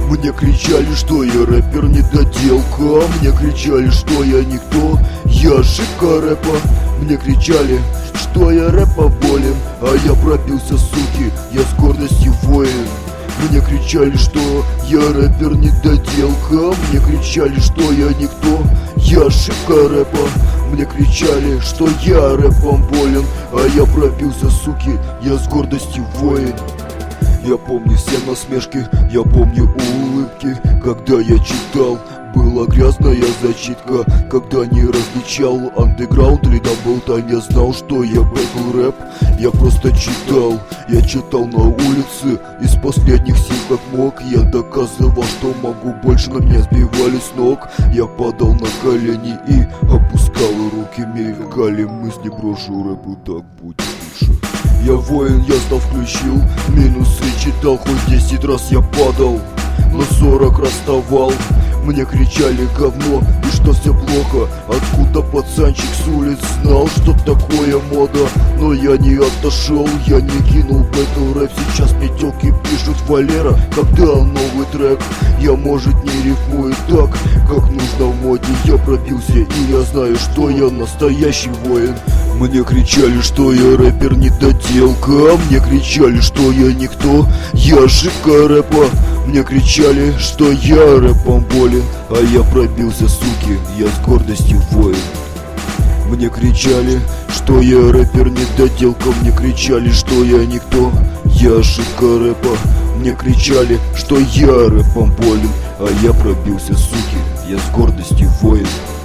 Мне кричали, что я рэпер недоделка. Мне кричали, что я никто, я ошибка рэпа. Мне кричали, что я рэпа болен, а я пробился, суки, я с гордостью воин. Мне кричали, что я рэпер недоделка. Мне кричали, что я никто, я ошибка рэпа. Мне кричали, что я рэпом болен, а я пробился, суки, я с гордостью воин. Я помню все насмешки, я помню улыбки, когда я читал. Была грязная зачитка, когда не различал андеграунд или даблтайм. Я знал, что я бэтл рэп, я просто читал. Я читал на улице, из последних сил как мог. Я доказывал, что могу больше, но меня сбивали с ног. Я падал на колени и опускал руки. Мелькали мысли, брошу рэпу, так будет лучше. Я воин, я стал включил, минусы читал, хоть 10 раз я падал, но 40 раз вставал. Мне кричали говно и что все плохо. Откуда пацанчик с улиц знал, что такое мода? Но я не отошел, я не кинул бэтл рэп. Сейчас мне тёлки пишут: Валера, когда новый трек? Я, может, не рифмую так, как нужно в моде. Я пробился и я знаю, что я настоящий воин. Мне кричали, что я рэпер недоделка. Мне кричали, что я никто, я ошибка рэпа. Мне кричали, что я рэпом болен, а я пробился, суки, я с гордостью воин. Мне кричали, что я рэпер недоделка. Мне кричали, что я никто, я ошибка рэпа. Мне кричали, что я рэпом болен, а я пробился, суки, я с гордостью воин.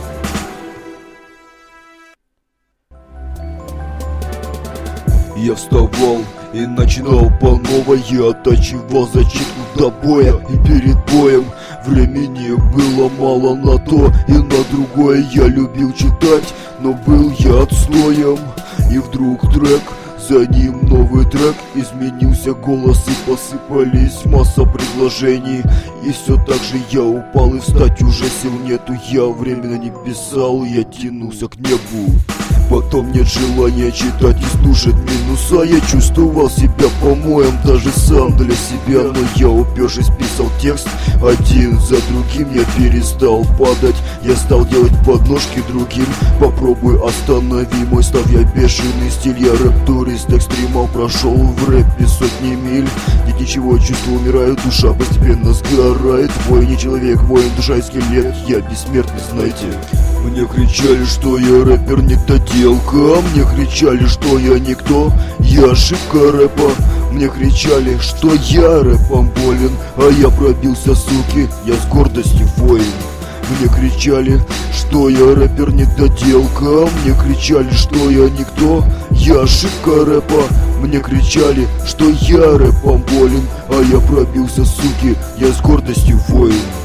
Я вставал и начинал по новой. Я оттачивал зачитку до боя, и перед боем времени было мало на то и на другое. Я любил читать, но был я отслоем. И вдруг трек, за ним новый трек. Изменился голос и посыпались масса предложений. И все так же я упал, и встать уже сил нету. Я временно не писал, я тянулся к небу. Потом нет желания читать и слушать минуса. Я чувствовал себя помоем, даже сам для себя. Но я, упершись, писал текст один за другим. Я перестал падать, я стал делать подножки другим. Попробуй останови мой став, я бешеный стиль. Я рэп-турист экстрима, прошел в рэпе сотни миль. Нет ничего, чувства умирают, душа постепенно сгорает. Воин не человек, воин душа и скелет. Я бессмертный, знаете. Мне кричали, что я рэпер недоделка. Мне кричали, что я никто, я ошибка рэпа. Мне кричали, что я рэпом болен, а я пробился, суки, я с гордостью воин. Мне кричали, что я рэпер недоделка. Мне кричали, что я никто, я ошибка рэпа. Мне кричали, что я рэпом болен, а я пробился, суки, я с гордостью воин.